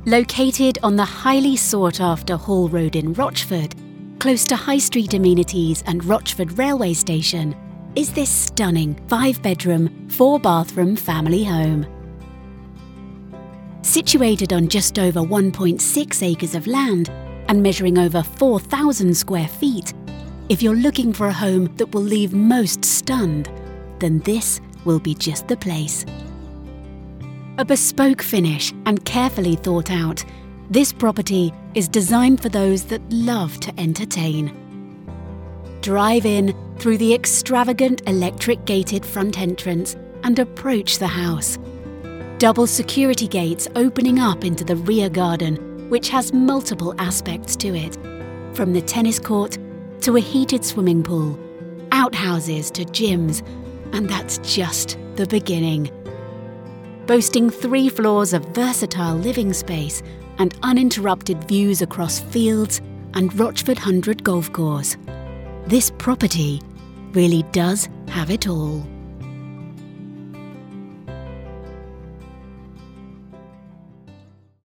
Located on the highly sought-after Hall Road in Rochford, close to High Street amenities and Rochford railway station, is this stunning 5-bedroom, 4-bathroom family home. Situated on just over 1.6 acres of land and measuring over 4,000 square feet, if you're looking for a home that will leave most stunned, then this will be just the place. A bespoke finish and carefully thought out, this property is designed for those that love to entertain. Drive in through the extravagant electric gated front entrance and approach the house. Double security gates opening up into the rear garden, which has multiple aspects to it, from the tennis court to a heated swimming pool, outhouses to gyms, and that's just the beginning. Boasting 3 floors of versatile living space and uninterrupted views across fields and Rochford 100 golf course. This property really does have it all.